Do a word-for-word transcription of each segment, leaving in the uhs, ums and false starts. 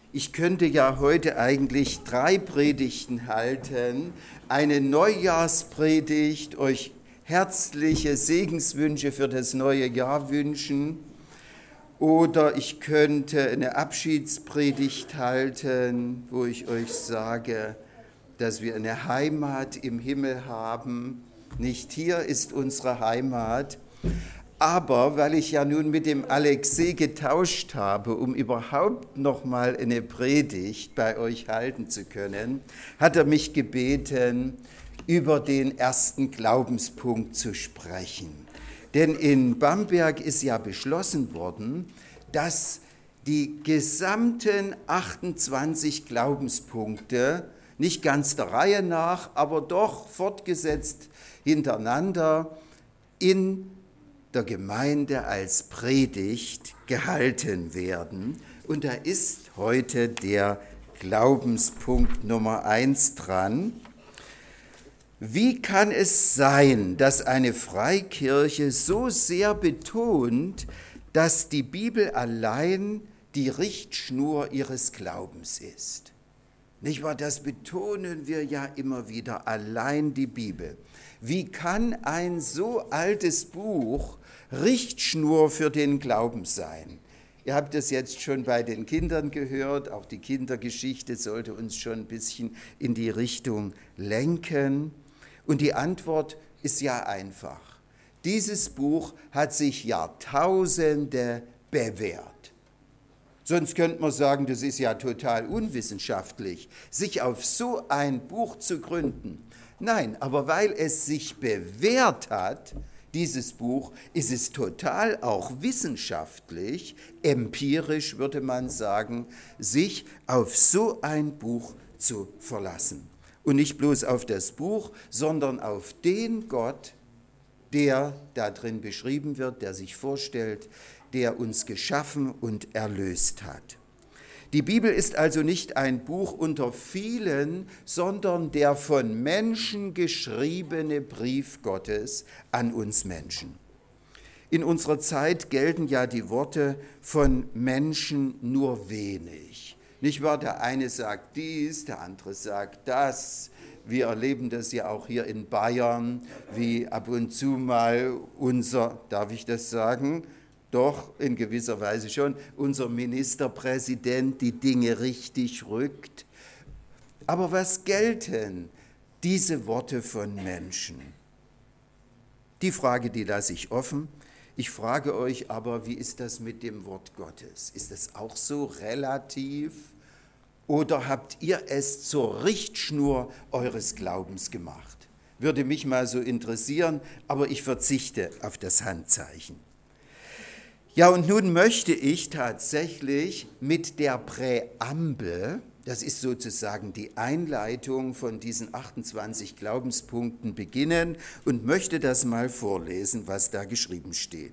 Ich könnte ja heute eigentlich drei Predigten halten. Eine Neujahrspredigt, euch herzliche Segenswünsche für das neue Jahr wünschen. Oder ich könnte eine Abschiedspredigt halten, wo ich euch sage, dass wir eine Heimat im Himmel haben. Nicht hier ist unsere Heimat. Aber weil ich ja nun mit dem Alexei getauscht habe, um überhaupt noch mal eine Predigt bei euch halten zu können, hat er mich gebeten, über den ersten Glaubenspunkt zu sprechen. Denn in Bamberg ist ja beschlossen worden, dass die gesamten achtundzwanzig Glaubenspunkte, nicht ganz der Reihe nach, aber doch fortgesetzt hintereinander, in der Gemeinde als Predigt gehalten werden. Und da ist heute der Glaubenspunkt Nummer eins dran. Wie kann es sein, dass eine Freikirche so sehr betont, dass die Bibel allein die Richtschnur ihres Glaubens ist? Nicht wahr? Das betonen wir ja immer wieder, allein die Bibel. Wie kann ein so altes Buch Richtschnur für den Glauben sein? Ihr habt es jetzt schon bei den Kindern gehört, auch die Kindergeschichte sollte uns schon ein bisschen in die Richtung lenken. Und die Antwort ist ja einfach. Dieses Buch hat sich Jahrtausende bewährt. Sonst könnte man sagen, das ist ja total unwissenschaftlich, sich auf so ein Buch zu gründen. Nein, aber weil es sich bewährt hat, dieses Buch, ist es total auch wissenschaftlich, empirisch würde man sagen, sich auf so ein Buch zu verlassen. Und nicht bloß auf das Buch, sondern auf den Gott, der da drin beschrieben wird, der sich vorstellt, der uns geschaffen und erlöst hat. Die Bibel ist also nicht ein Buch unter vielen, sondern der von Menschen geschriebene Brief Gottes an uns Menschen. In unserer Zeit gelten ja die Worte von Menschen nur wenig. Nicht wahr? Der eine sagt dies, der andere sagt das. Wir erleben das ja auch hier in Bayern, wie ab und zu mal unser, darf ich das sagen? Doch, in gewisser Weise schon, unser Ministerpräsident die Dinge richtig rückt. Aber was gelten diese Worte von Menschen? Die Frage, die lasse ich offen. Ich frage euch aber, wie ist das mit dem Wort Gottes? Ist es auch so relativ? Oder habt ihr es zur Richtschnur eures Glaubens gemacht? Würde mich mal so interessieren, aber ich verzichte auf das Handzeichen. Ja, und nun möchte ich tatsächlich mit der Präambel, das ist sozusagen die Einleitung von diesen achtundzwanzig Glaubenspunkten, beginnen und möchte das mal vorlesen, was da geschrieben steht.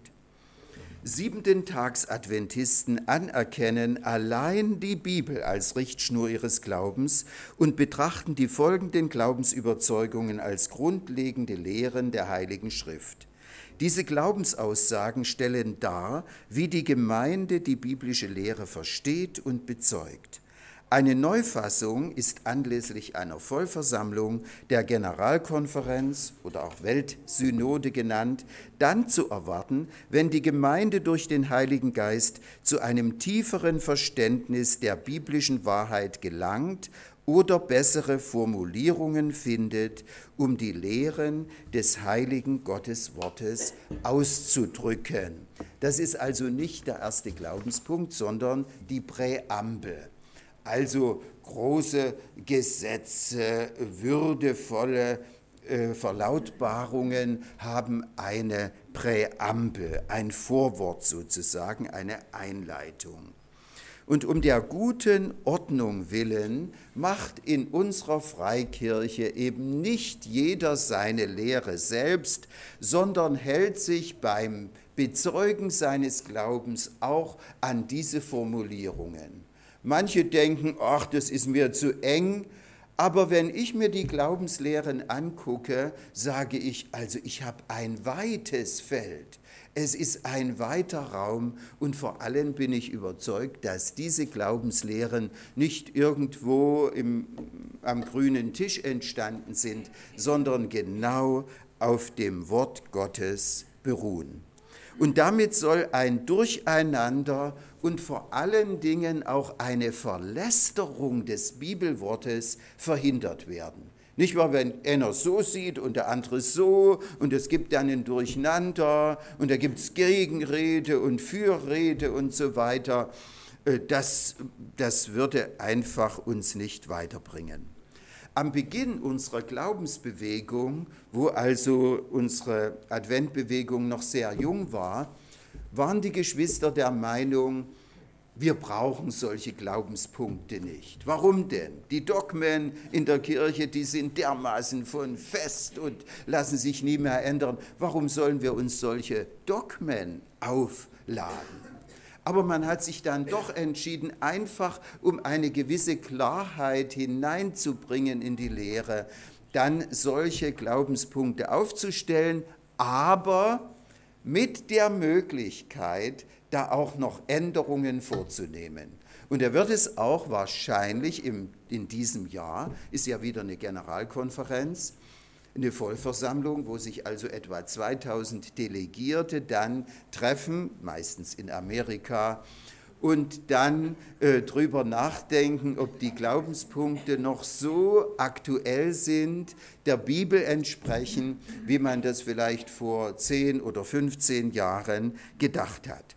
Siebenten-Tags-Adventisten anerkennen allein die Bibel als Richtschnur ihres Glaubens und betrachten die folgenden Glaubensüberzeugungen als grundlegende Lehren der Heiligen Schrift. Diese Glaubensaussagen stellen dar, wie die Gemeinde die biblische Lehre versteht und bezeugt. Eine Neufassung ist anlässlich einer Vollversammlung der Generalkonferenz oder auch Weltsynode genannt, dann zu erwarten, wenn die Gemeinde durch den Heiligen Geist zu einem tieferen Verständnis der biblischen Wahrheit gelangt oder bessere Formulierungen findet, um die Lehren des heiligen Gotteswortes auszudrücken. Das ist also nicht der erste Glaubenspunkt, sondern die Präambel. Also große Gesetze, würdevolle äh, Verlautbarungen haben eine Präambel, ein Vorwort sozusagen, eine Einleitung. Und um der guten Ordnung willen macht in unserer Freikirche eben nicht jeder seine Lehre selbst, sondern hält sich beim Bezeugen seines Glaubens auch an diese Formulierungen. Manche denken, ach, das ist mir zu eng, Aber wenn ich mir die Glaubenslehren angucke, sage ich, also ich habe ein weites Feld. Es ist ein weiter Raum und vor allem bin ich überzeugt, dass diese Glaubenslehren nicht irgendwo im, am grünen Tisch entstanden sind, sondern genau auf dem Wort Gottes beruhen. Und damit soll ein Durcheinander und vor allen Dingen auch eine Verlästerung des Bibelwortes verhindert werden. Nicht wahr, wenn einer so sieht und der andere so und es gibt dann ein Durcheinander und da gibt es Gegenrede und Fürrede und so weiter. Das, das würde einfach uns nicht weiterbringen. Am Beginn unserer Glaubensbewegung, wo also unsere Adventbewegung noch sehr jung war, waren die Geschwister der Meinung, wir brauchen solche Glaubenspunkte nicht. Warum denn? Die Dogmen in der Kirche, die sind dermaßen von fest und lassen sich nie mehr ändern. Warum sollen wir uns solche Dogmen aufladen? Aber man hat sich dann doch entschieden, einfach um eine gewisse Klarheit hineinzubringen in die Lehre, dann solche Glaubenspunkte aufzustellen, aber mit der Möglichkeit, da auch noch Änderungen vorzunehmen. Und er wird es auch wahrscheinlich im, in diesem Jahr, ist ja wieder eine Generalkonferenz, eine Vollversammlung, wo sich also etwa zweitausend Delegierte dann treffen, meistens in Amerika, und dann äh, drüber nachdenken, ob die Glaubenspunkte noch so aktuell sind, der Bibel entsprechen, wie man das vielleicht vor zehn oder fünfzehn Jahren gedacht hat.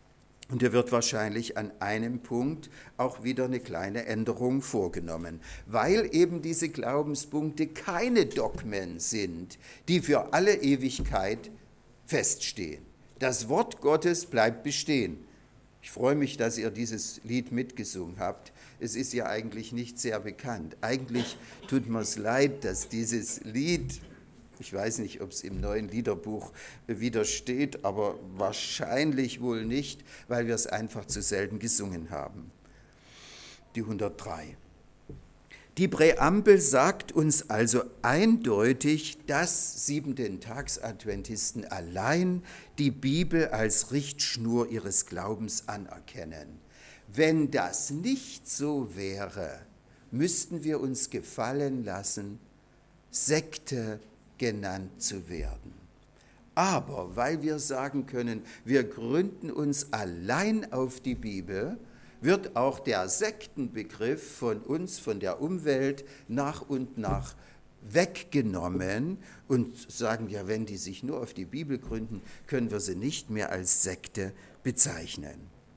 Und er wird wahrscheinlich an einem Punkt auch wieder eine kleine Änderung vorgenommen, weil eben diese Glaubenspunkte keine Dogmen sind, die für alle Ewigkeit feststehen. Das Wort Gottes bleibt bestehen. Ich freue mich, dass ihr dieses Lied mitgesungen habt. Es ist ja eigentlich nicht sehr bekannt. Eigentlich tut mir es leid, dass dieses Lied, ich weiß nicht, ob es im neuen Liederbuch wieder steht, aber wahrscheinlich wohl nicht, weil wir es einfach zu selten gesungen haben. Die hundertdrei. Die Präambel sagt uns also eindeutig, dass Siebenten-Tags-Adventisten allein die Bibel als Richtschnur ihres Glaubens anerkennen. Wenn das nicht so wäre, müssten wir uns gefallen lassen, Sekte genannt zu werden. Aber weil wir sagen können, wir gründen uns allein auf die Bibel, wird auch der Sektenbegriff von uns, von der Umwelt nach und nach weggenommen und sagen, ja, wenn die sich nur auf die Bibel gründen, können wir sie nicht mehr als Sekte bezeichnen.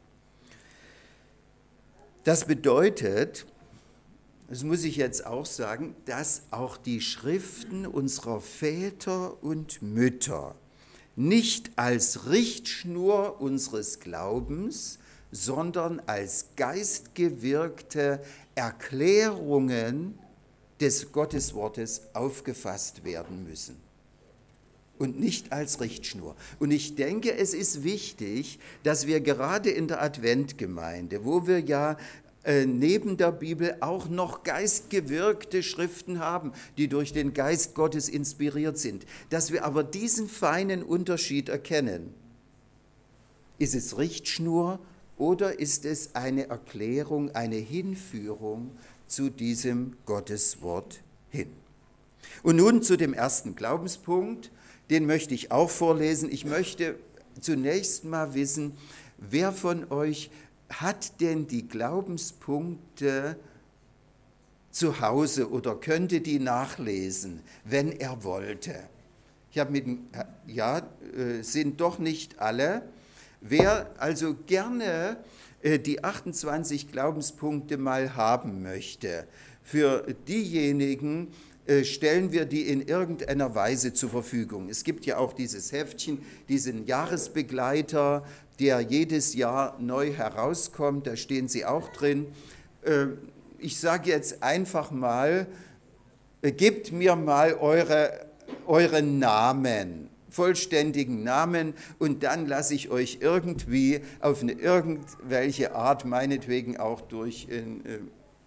Das bedeutet, das muss ich jetzt auch sagen, dass auch die Schriften unserer Väter und Mütter nicht als Richtschnur unseres Glaubens, sondern als geistgewirkte Erklärungen des Gotteswortes aufgefasst werden müssen und nicht als Richtschnur. Und ich denke, es ist wichtig, dass wir gerade in der Adventgemeinde, wo wir ja äh, neben der Bibel auch noch geistgewirkte Schriften haben, die durch den Geist Gottes inspiriert sind, dass wir aber diesen feinen Unterschied erkennen. Ist es Richtschnur oder ist es eine Erklärung, eine Hinführung zu diesem Gotteswort hin? Und nun zu dem ersten Glaubenspunkt, den möchte ich auch vorlesen. Ich möchte zunächst mal wissen, wer von euch hat denn die Glaubenspunkte zu Hause oder könnte die nachlesen, wenn er wollte? Ich habe mit, ja, sind doch nicht alle. Wer also gerne die achtundzwanzig Glaubenspunkte mal haben möchte, für diejenigen stellen wir die in irgendeiner Weise zur Verfügung. Es gibt ja auch dieses Heftchen, diesen Jahresbegleiter, der jedes Jahr neu herauskommt, da stehen sie auch drin. Ich sage jetzt einfach mal, gebt mir mal eure, euren Namen, vollständigen Namen, und dann lasse ich euch irgendwie auf eine irgendwelche Art, meinetwegen auch durch ein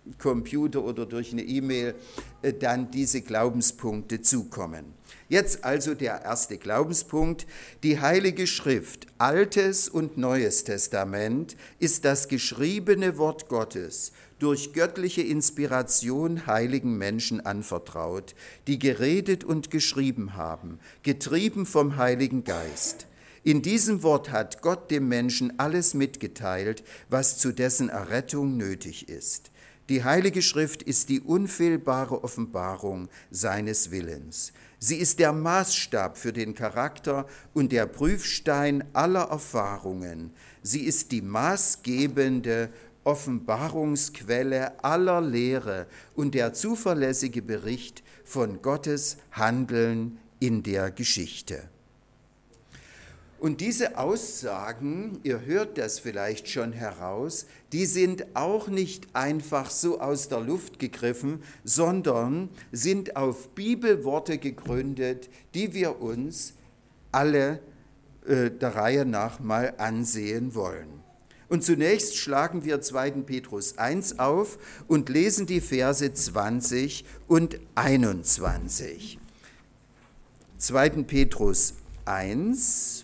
Computer oder durch eine E-Mail äh, dann diese Glaubenspunkte zukommen. Jetzt also der erste Glaubenspunkt. Die Heilige Schrift, Altes und Neues Testament, ist das geschriebene Wort Gottes, durch göttliche Inspiration heiligen Menschen anvertraut, die geredet und geschrieben haben, getrieben vom Heiligen Geist. In diesem Wort hat Gott dem Menschen alles mitgeteilt, was zu dessen Errettung nötig ist. Die Heilige Schrift ist die unfehlbare Offenbarung seines Willens. Sie ist der Maßstab für den Charakter und der Prüfstein aller Erfahrungen. Sie ist die maßgebende Offenbarungsquelle aller Lehre und der zuverlässige Bericht von Gottes Handeln in der Geschichte. Und diese Aussagen, ihr hört das vielleicht schon heraus, die sind auch nicht einfach so aus der Luft gegriffen, sondern sind auf Bibelworte gegründet, die wir uns alle äh, der Reihe nach mal ansehen wollen. Und zunächst schlagen wir zweiten Petrus eins auf und lesen die Verse zwanzig und einundzwanzig. zweiten Petrus eins,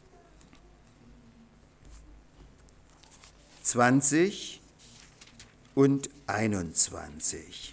zwanzig und einundzwanzig.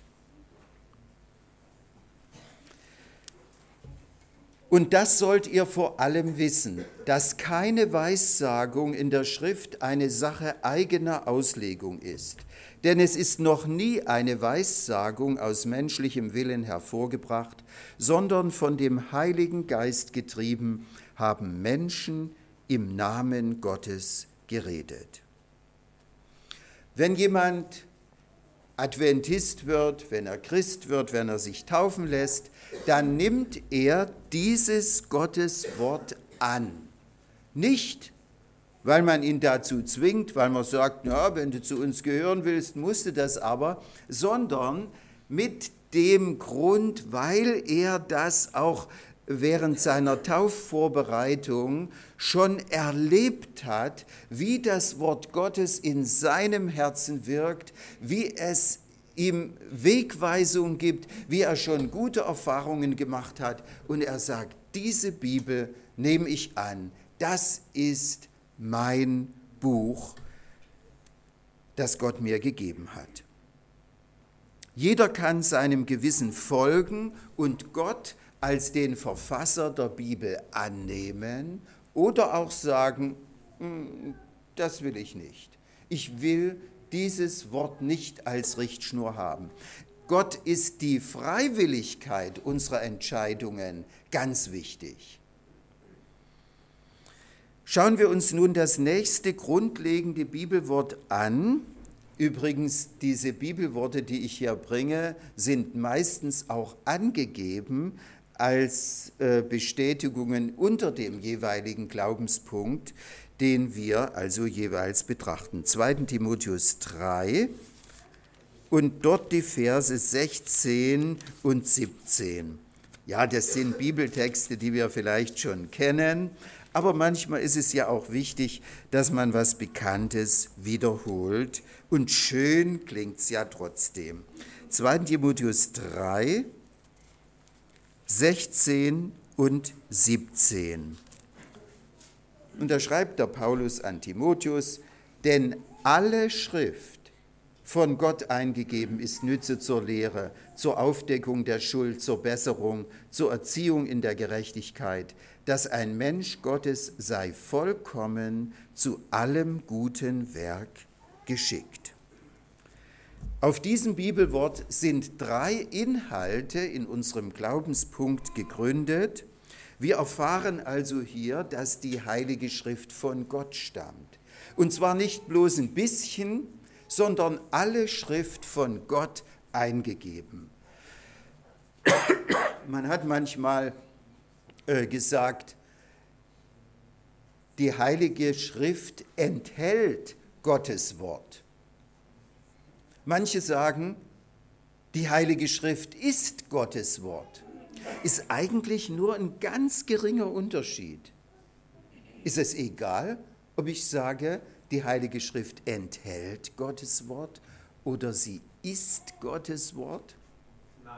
Und das sollt ihr vor allem wissen, dass keine Weissagung in der Schrift eine Sache eigener Auslegung ist. Denn es ist noch nie eine Weissagung aus menschlichem Willen hervorgebracht, sondern von dem Heiligen Geist getrieben haben Menschen im Namen Gottes geredet. Wenn jemand Adventist wird, wenn er Christ wird, wenn er sich taufen lässt, dann nimmt er dieses Gotteswort an. Nicht, weil man ihn dazu zwingt, weil man sagt, na, wenn du zu uns gehören willst, musst du das aber, sondern mit dem Grund, weil er das auch während seiner Taufvorbereitung schon erlebt hat, wie das Wort Gottes in seinem Herzen wirkt, wie es ihm Wegweisung gibt, wie er schon gute Erfahrungen gemacht hat. Und er sagt, diese Bibel nehme ich an, das ist mein Buch, das Gott mir gegeben hat. Jeder kann seinem Gewissen folgen und Gott als den Verfasser der Bibel annehmen oder auch sagen, das will ich nicht. Ich will dieses Wort nicht als Richtschnur haben. Gott ist die Freiwilligkeit unserer Entscheidungen ganz wichtig. Schauen wir uns nun das nächste grundlegende Bibelwort an. Übrigens, diese Bibelworte, die ich hier bringe, sind meistens auch angegeben als Bestätigungen unter dem jeweiligen Glaubenspunkt, den wir also jeweils betrachten. zweiten Timotheus drei und dort die Verse sechzehn und siebzehn. Ja, das sind Bibeltexte, die wir vielleicht schon kennen, aber manchmal ist es ja auch wichtig, dass man was Bekanntes wiederholt und schön klingt es ja trotzdem. zweiten Timotheus drei, sechzehn und siebzehn. Und da schreibt der Paulus an Timotheus, denn alle Schrift von Gott eingegeben ist Nütze zur Lehre, zur Aufdeckung der Schuld, zur Besserung, zur Erziehung in der Gerechtigkeit, dass ein Mensch Gottes sei vollkommen zu allem guten Werk geschickt. Auf diesem Bibelwort sind drei Inhalte in unserem Glaubenspunkt gegründet. Wir erfahren also hier, dass die Heilige Schrift von Gott stammt. Und zwar nicht bloß ein bisschen, sondern alle Schrift von Gott eingegeben. Man hat manchmal äh, gesagt, die Heilige Schrift enthält Gottes Wort. Manche sagen, die Heilige Schrift ist Gottes Wort. Ist eigentlich nur ein ganz geringer Unterschied. Ist es egal, ob ich sage, die Heilige Schrift enthält Gottes Wort oder sie ist Gottes Wort? Nein.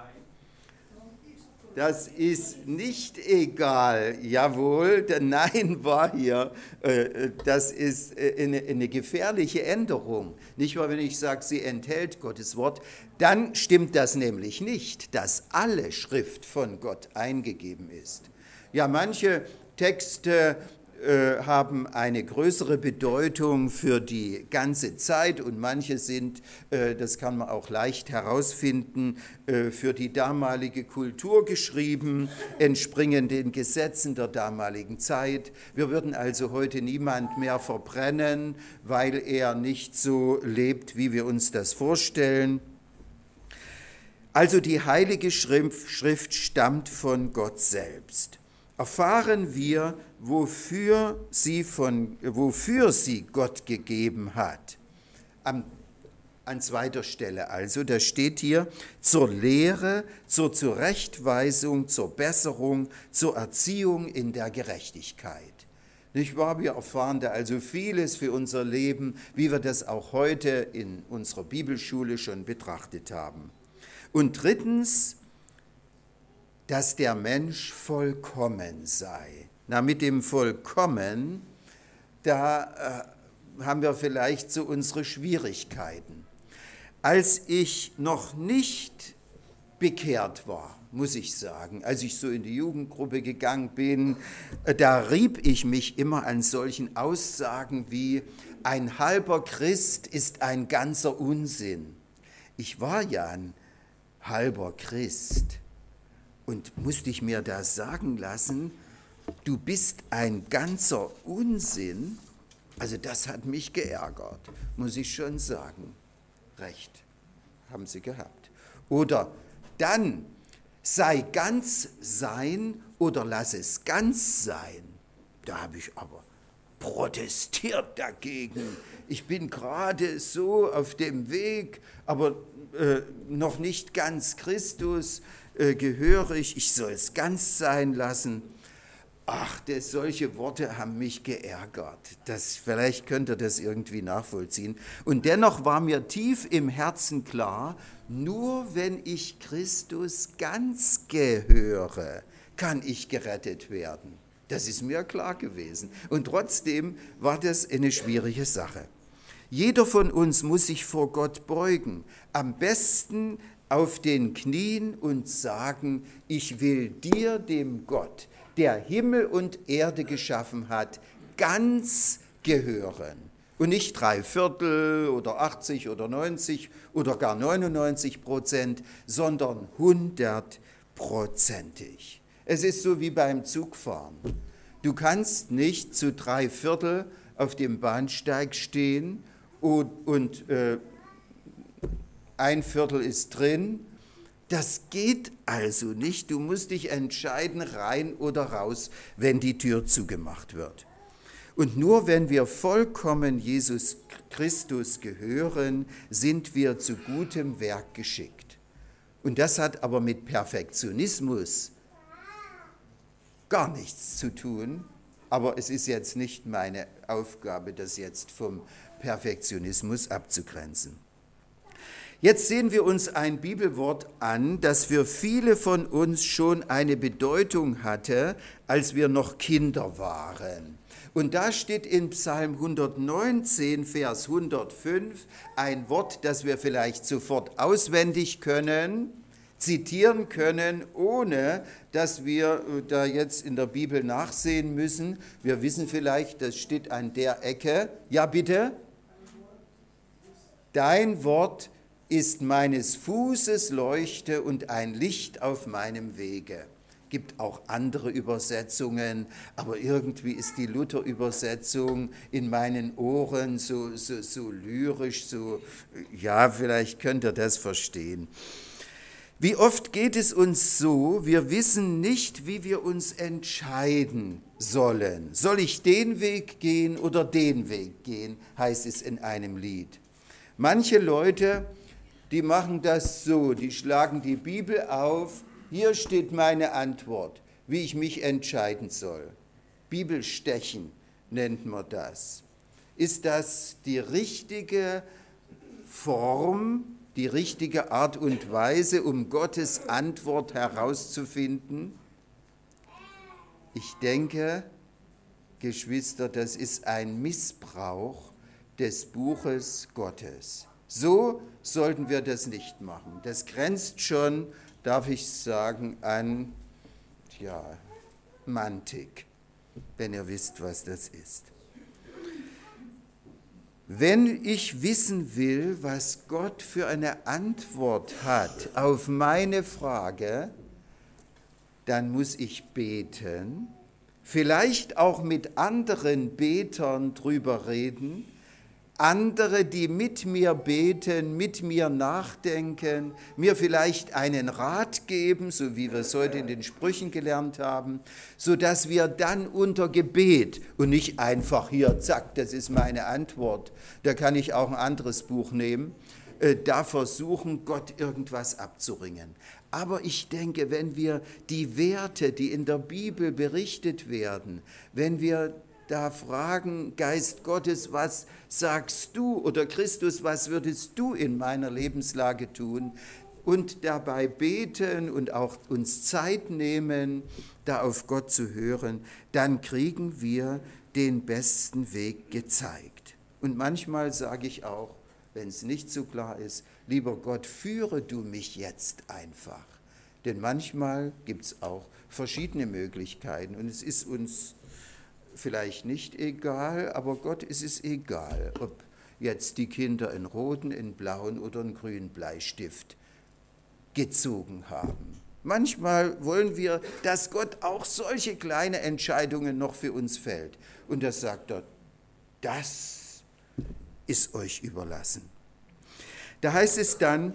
Das ist nicht egal. Jawohl, der Nein war hier. Das ist eine, eine gefährliche Änderung. Nicht wahr, wenn ich sage, sie enthält Gottes Wort, dann stimmt das nämlich nicht, dass alle Schrift von Gott eingegeben ist. Ja, manche Texte äh, haben eine größere Bedeutung für die ganze Zeit und manche sind, äh, das kann man auch leicht herausfinden, äh, für die damalige Kultur geschrieben, entspringen den Gesetzen der damaligen Zeit. Wir würden also heute niemand mehr verbrennen, weil er nicht so lebt, wie wir uns das vorstellen. Also die Heilige Schrift stammt von Gott selbst. Erfahren wir, wofür sie, von, wofür sie Gott gegeben hat. Am, an zweiter Stelle also, da steht hier, zur Lehre, zur Zurechtweisung, zur Besserung, zur Erziehung in der Gerechtigkeit. Nicht wahr? Wir erfahren da also vieles für unser Leben, wie wir das auch heute in unserer Bibelschule schon betrachtet haben. Und drittens, dass der Mensch vollkommen sei. Na, mit dem Vollkommen, da äh, haben wir vielleicht so unsere Schwierigkeiten. Als ich noch nicht bekehrt war, muss ich sagen, als ich so in die Jugendgruppe gegangen bin, äh, da rieb ich mich immer an solchen Aussagen wie, ein halber Christ ist ein ganzer Unsinn. Ich war ja ein halber Christ. Und musste ich mir da sagen lassen, du bist ein ganzer Unsinn, also das hat mich geärgert, muss ich schon sagen. Recht haben sie gehabt. Oder dann sei ganz sein oder lass es ganz sein. Da habe ich aber protestiert dagegen. Ich bin gerade so auf dem Weg, aber äh, noch nicht ganz Christus äh, gehörig, ich soll es ganz sein lassen. Ach, das, solche Worte haben mich geärgert. Das, vielleicht könnt ihr das irgendwie nachvollziehen. Und dennoch war mir tief im Herzen klar, nur wenn ich Christus ganz gehöre, kann ich gerettet werden. Das ist mir klar gewesen. Und trotzdem war das eine schwierige Sache. Jeder von uns muss sich vor Gott beugen, am besten auf den Knien und sagen, ich will dir, dem Gott, der Himmel und Erde geschaffen hat, ganz gehören. Und nicht drei Viertel oder achtzig oder neunzig oder gar neunundneunzig Prozent, sondern hundertprozentig. Es ist so wie beim Zugfahren. Du kannst nicht zu drei Viertel auf dem Bahnsteig stehen und, und äh, ein Viertel ist drin. Das geht also nicht. Du musst dich entscheiden, rein oder raus, wenn die Tür zugemacht wird. Und nur wenn wir vollkommen Jesus Christus gehören, sind wir zu gutem Werk geschickt. Und das hat aber mit Perfektionismus gar nichts zu tun. Aber es ist jetzt nicht meine Aufgabe, das jetzt vom Perfektionismus abzugrenzen. Jetzt sehen wir uns ein Bibelwort an, das für viele von uns schon eine Bedeutung hatte, als wir noch Kinder waren. Und da steht in Psalm hundertneunzehn, Vers hundertfünf, ein Wort, das wir vielleicht sofort auswendig können, zitieren können, ohne dass wir da jetzt in der Bibel nachsehen müssen. Wir wissen vielleicht, das steht an der Ecke. Ja, bitte? Dein Wort ist meines Fußes Leuchte und ein Licht auf meinem Wege. Gibt auch andere Übersetzungen, aber irgendwie ist die Luther-Übersetzung in meinen Ohren so, so, so lyrisch, so, ja, vielleicht könnt ihr das verstehen. Wie oft geht es uns so, wir wissen nicht, wie wir uns entscheiden sollen. Soll ich den Weg gehen oder den Weg gehen, heißt es in einem Lied. Manche Leute, die machen das so, die schlagen die Bibel auf, hier steht meine Antwort, wie ich mich entscheiden soll. Bibelstechen nennt man das. Ist das die richtige Form, die richtige Art und Weise, um Gottes Antwort herauszufinden? Ich denke, Geschwister, das ist ein Missbrauch des Buches Gottes. So sollten wir das nicht machen. Das grenzt schon, darf ich sagen, an ja, Mantik, wenn ihr wisst, was das ist. Wenn ich wissen will, was Gott für eine Antwort hat auf meine Frage, dann muss ich beten, vielleicht auch mit anderen Betern drüber reden, andere, die mit mir beten, mit mir nachdenken, mir vielleicht einen Rat geben, so wie wir es heute in den Sprüchen gelernt haben, sodass wir dann unter Gebet und nicht einfach hier, zack, das ist meine Antwort, da kann ich auch ein anderes Buch nehmen, äh, da versuchen, Gott irgendwas abzuringen. Aber ich denke, wenn wir die Werte, die in der Bibel berichtet werden, wenn wir da fragen, Geist Gottes, was sagst du? Oder Christus, was würdest du in meiner Lebenslage tun? Und dabei beten und auch uns Zeit nehmen, da auf Gott zu hören, dann kriegen wir den besten Weg gezeigt. Und manchmal sage ich auch, wenn es nicht so klar ist, lieber Gott, führe du mich jetzt einfach. Denn manchmal gibt es auch verschiedene Möglichkeiten und es ist uns vielleicht nicht egal, aber Gott ist es egal, ob jetzt die Kinder einen roten, einen blauen oder einen grünen Bleistift gezogen haben. Manchmal wollen wir, dass Gott auch solche kleine Entscheidungen noch für uns fällt. Und das sagt er, das ist euch überlassen. Da heißt es dann,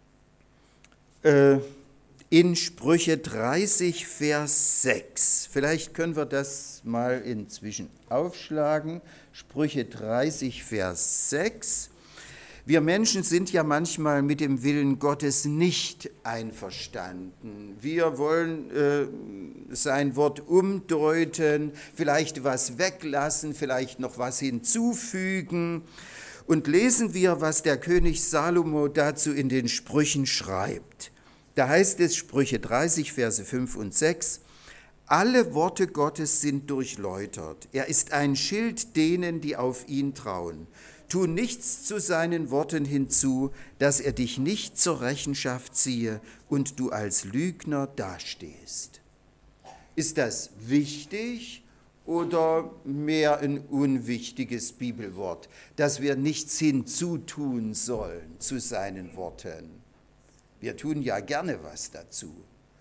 äh, in Sprüche dreißig, Vers sechs. Vielleicht können wir das mal inzwischen aufschlagen. Sprüche dreißig, Vers sechs. Wir Menschen sind ja manchmal mit dem Willen Gottes nicht einverstanden. Wir wollen äh, sein Wort umdeuten, vielleicht was weglassen, vielleicht noch was hinzufügen. Und lesen wir, was der König Salomo dazu in den Sprüchen schreibt. Da heißt es, Sprüche dreißig, Verse fünf und sechs, alle Worte Gottes sind durchläutert. Er ist ein Schild denen, die auf ihn trauen. Tu nichts zu seinen Worten hinzu, dass er dich nicht zur Rechenschaft ziehe und du als Lügner dastehst. Ist das wichtig oder mehr ein unwichtiges Bibelwort, dass wir nichts hinzutun sollen zu seinen Worten? Wir tun ja gerne was dazu.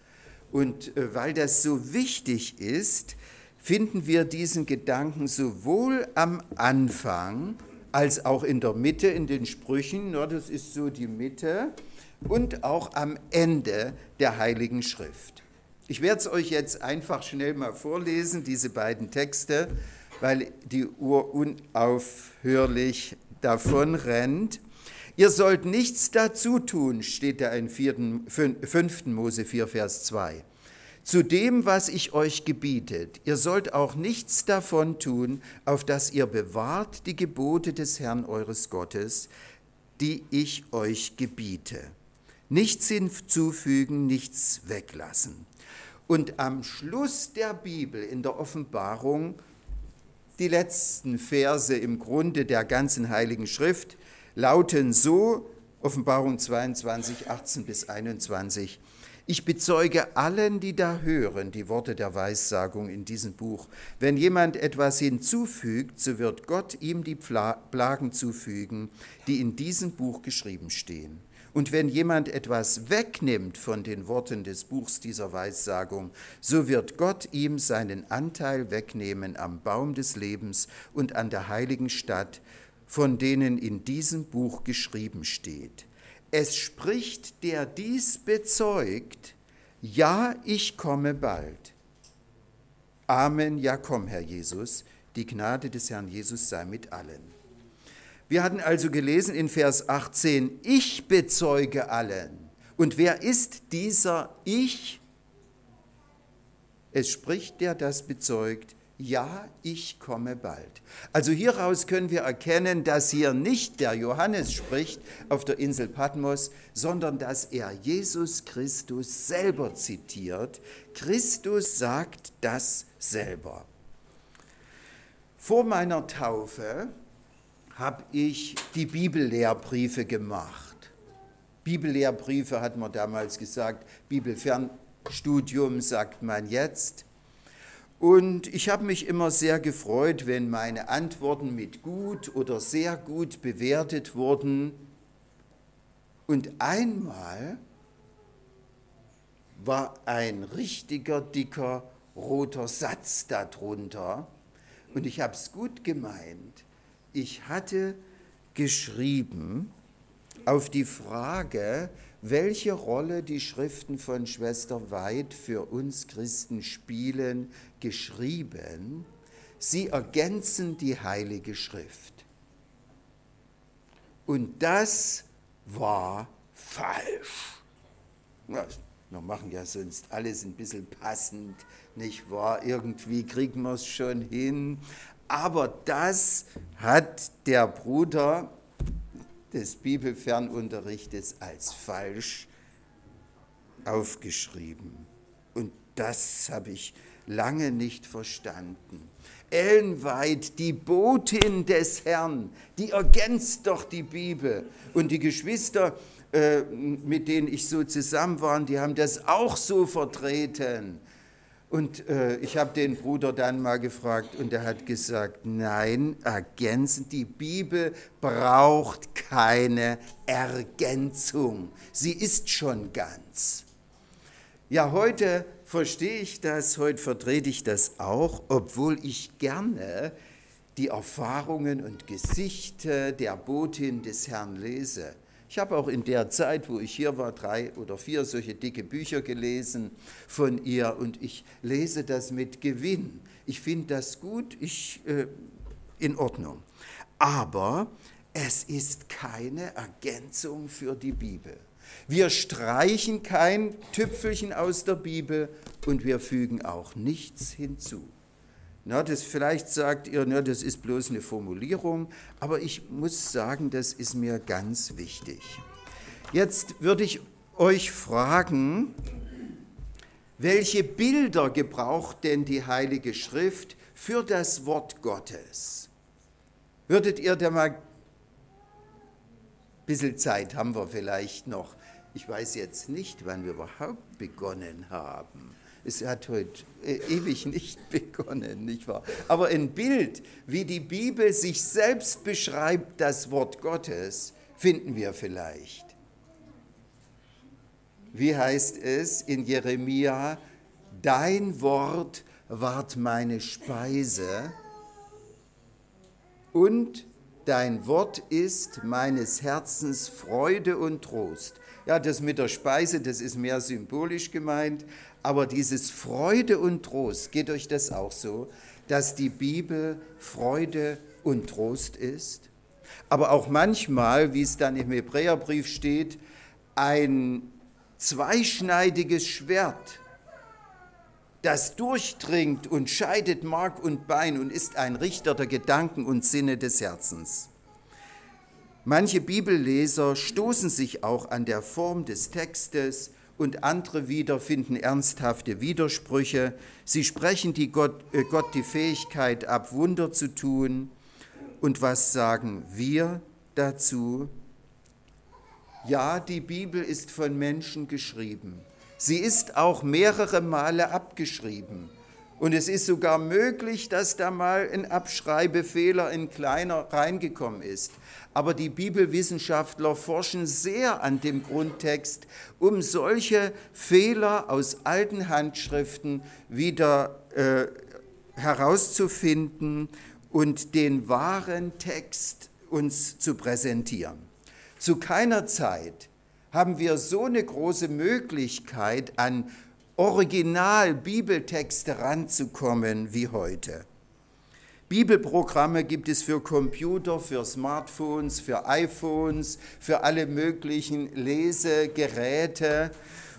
Und äh, weil das so wichtig ist, finden wir diesen Gedanken sowohl am Anfang als auch in der Mitte, in den Sprüchen, ja, das ist so die Mitte, und auch am Ende der Heiligen Schrift. Ich werde es euch jetzt einfach schnell mal vorlesen, diese beiden Texte, weil die Uhr unaufhörlich davon rennt. Ihr sollt nichts dazu tun, steht da in fünften Mose vier, Vers zwei. Zu dem, was ich euch gebietet, ihr sollt auch nichts davon tun, auf dass ihr bewahrt die Gebote des Herrn eures Gottes, die ich euch gebiete. Nichts hinzufügen, nichts weglassen. Und am Schluss der Bibel, in der Offenbarung, die letzten Verse im Grunde der ganzen Heiligen Schrift, lauten so, Offenbarung zweiundzwanzig, achtzehn bis einundzwanzig, ich bezeuge allen, die da hören, die Worte der Weissagung in diesem Buch. Wenn jemand etwas hinzufügt, so wird Gott ihm die Plagen zufügen, die in diesem Buch geschrieben stehen. Und wenn jemand etwas wegnimmt von den Worten des Buchs dieser Weissagung, so wird Gott ihm seinen Anteil wegnehmen am Baum des Lebens und an der heiligen Stadt, von denen in diesem Buch geschrieben steht. Es spricht, der dies bezeugt, ja, ich komme bald. Amen, ja komm, Herr Jesus, die Gnade des Herrn Jesus sei mit allen. Wir hatten also gelesen in Vers achtzehn, ich bezeuge allen. Und wer ist dieser Ich? Es spricht, der das bezeugt, ja, ich komme bald. Also hieraus können wir erkennen, dass hier nicht der Johannes spricht auf der Insel Patmos, sondern dass er Jesus Christus selber zitiert. Christus sagt das selber. Vor meiner Taufe habe ich die Bibellehrbriefe gemacht. Bibellehrbriefe hat man damals gesagt, Bibelfernstudium sagt man jetzt. Und ich habe mich immer sehr gefreut, wenn meine Antworten mit gut oder sehr gut bewertet wurden. Und einmal war ein richtiger, dicker, roter Satz darunter. Und ich habe es gut gemeint. Ich hatte geschrieben auf die Frage, welche Rolle die Schriften von Schwester Weid für uns Christen spielen, geschrieben, sie ergänzen die Heilige Schrift. Und das war falsch. Wir machen ja sonst alles ein bisschen passend, nicht wahr? Irgendwie kriegen wir es schon hin. Aber das hat der Bruder des Bibelfernunterrichtes als falsch aufgeschrieben. Und das habe ich lange nicht verstanden. Ellen White, die Botin des Herrn, die ergänzt doch die Bibel. Und die Geschwister, äh, mit denen ich so zusammen war, die haben das auch so vertreten. Und äh, ich habe den Bruder dann mal gefragt und er hat gesagt, nein, ergänzen, die Bibel braucht keine Ergänzung. Sie ist schon ganz. Ja, heute verstehe ich das, heute vertrete ich das auch, obwohl ich gerne die Erfahrungen und Gesichter der Botin des Herrn lese. Ich habe auch in der Zeit, wo ich hier war, drei oder vier solche dicke Bücher gelesen von ihr und ich lese das mit Gewinn. Ich finde das gut, ich, äh, in Ordnung. Aber es ist keine Ergänzung für die Bibel. Wir streichen kein Tüpfelchen aus der Bibel und wir fügen auch nichts hinzu. Na, das vielleicht sagt ihr, na, das ist bloß eine Formulierung, aber ich muss sagen, das ist mir ganz wichtig. Jetzt würde ich euch fragen, welche Bilder gebraucht denn die Heilige Schrift für das Wort Gottes? Würdet ihr da mal, ein bisschen Zeit haben wir vielleicht noch, ich weiß jetzt nicht, wann wir überhaupt begonnen haben. Es hat heute ewig nicht begonnen, nicht wahr? Aber ein Bild, wie die Bibel sich selbst beschreibt, das Wort Gottes, finden wir vielleicht. Wie heißt es in Jeremia? Dein Wort ward meine Speise und dein Wort ist meines Herzens Freude und Trost. Ja, das mit der Speise, das ist mehr symbolisch gemeint, aber dieses Freude und Trost, geht euch das auch so, dass die Bibel Freude und Trost ist? Aber auch manchmal, wie es dann im Hebräerbrief steht, ein zweischneidiges Schwert, das durchdringt und scheidet Mark und Bein und ist ein Richter der Gedanken und Sinne des Herzens. Manche Bibelleser stoßen sich auch an der Form des Textes und andere wieder finden ernsthafte Widersprüche. Sie sprechen die Gott, äh, Gott die Fähigkeit ab, Wunder zu tun. Und was sagen wir dazu? Ja, die Bibel ist von Menschen geschrieben. Sie ist auch mehrere Male abgeschrieben. Und es ist sogar möglich, dass da mal ein Abschreibefehler, ein kleiner, reingekommen ist. Aber die Bibelwissenschaftler forschen sehr an dem Grundtext, um solche Fehler aus alten Handschriften wieder äh, herauszufinden und den wahren Text uns zu präsentieren. Zu keiner Zeit haben wir so eine große Möglichkeit, an Original-Bibeltexte ranzukommen wie heute. Bibelprogramme gibt es für Computer, für Smartphones, für iPhones, für alle möglichen Lesegeräte.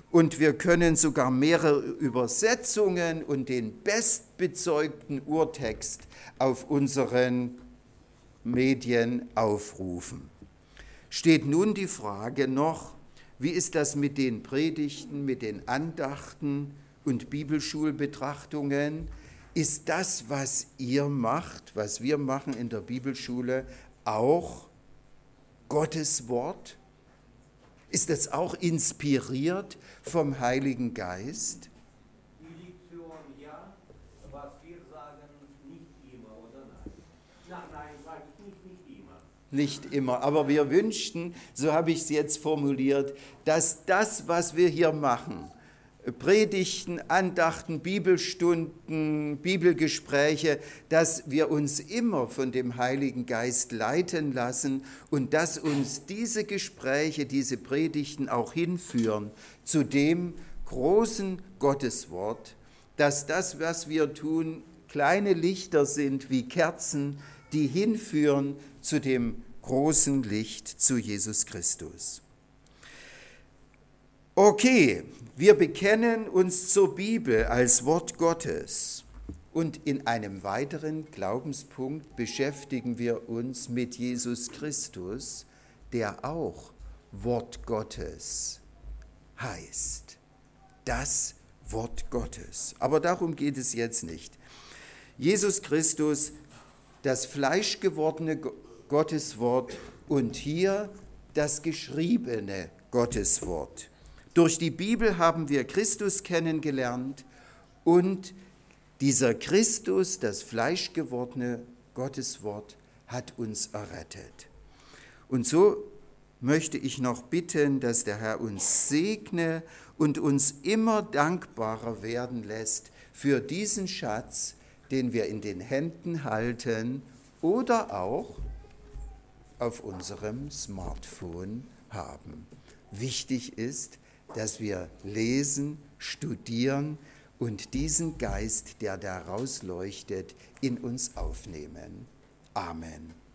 Und wir können sogar mehrere Übersetzungen und den bestbezeugten Urtext auf unseren Medien aufrufen. Steht nun die Frage noch, wie ist das mit den Predigten, mit den Andachten und Bibelschulbetrachtungen? Ist das, was ihr macht, was wir machen in der Bibelschule, auch Gottes Wort? Ist das auch inspiriert vom Heiligen Geist? Die Lektion ja, was wir sagen, nicht immer, oder nein? Nein, nein, sage ich nicht, nicht immer. Nicht immer, aber wir wünschten, so habe ich es jetzt formuliert, dass das, was wir hier machen, Predigten, Andachten, Bibelstunden, Bibelgespräche, dass wir uns immer von dem Heiligen Geist leiten lassen und dass uns diese Gespräche, diese Predigten auch hinführen zu dem großen Gotteswort, dass das, was wir tun, kleine Lichter sind wie Kerzen, die hinführen zu dem großen Licht, zu Jesus Christus. Okay, wir bekennen uns zur Bibel als Wort Gottes und in einem weiteren Glaubenspunkt beschäftigen wir uns mit Jesus Christus, der auch Wort Gottes heißt. Das Wort Gottes. Aber darum geht es jetzt nicht. Jesus Christus, das fleischgewordene Gotteswort und hier das geschriebene Gotteswort. Durch die Bibel haben wir Christus kennengelernt und dieser Christus, das fleischgewordene Gotteswort, hat uns errettet. Und so möchte ich noch bitten, dass der Herr uns segne und uns immer dankbarer werden lässt für diesen Schatz, den wir in den Händen halten oder auch auf unserem Smartphone haben. Wichtig ist, dass wir lesen, studieren und diesen Geist, der daraus leuchtet, in uns aufnehmen. Amen.